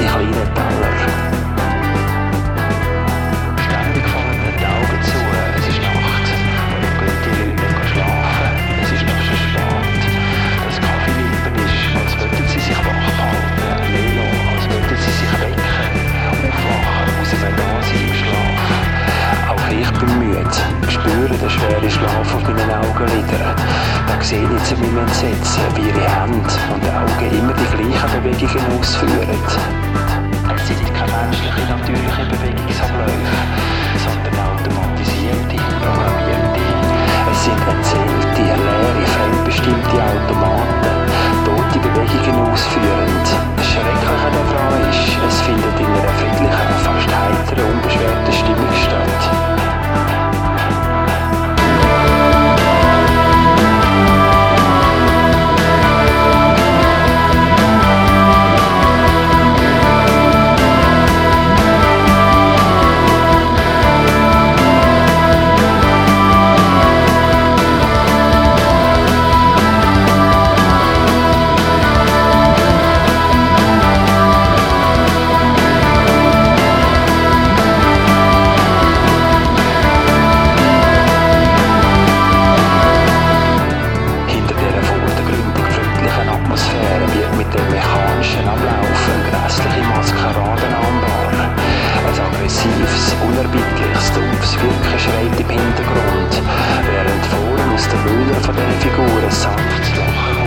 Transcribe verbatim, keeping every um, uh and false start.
die kleinen Teller. Ständig fallen mir die Augen zu, es ist Nacht. Warum gehen die Leute nicht schlafen? Es ist noch schon spät. Das Kaffeelippen ist, als würden sie sich wach halten. Lelo, als würden sie sich wecken. Aufwachen aus einem Dasein im Schlaf. Auch ich bin müde, spüre den schweren Schlaf auf meinen Augenlidern. Da sehe ich zu meinem Entsetzen, wie ihre Hände und Augen immer die gleichen Bewegungen ausführen. Es sind keine menschlichen, natürlichen Bewegungsabläufe, sondern automatisierte, programmierte. Es sind erzählte, leere, fremdbestimmte Automaten, tote Bewegungen ausführend. Das Schreckliche daran ist, es findet in einer friedlichen, fast heiteren, unbeschwerten Stimmung statt. Wird mit dem mechanischen Ablaufen grässliche Maskeraden anbar. Ein aggressives, unerbittliches, dumpfes Wirken schreit im Hintergrund, während vorn aus den Mündern von diesen Figuren sanftes Lachen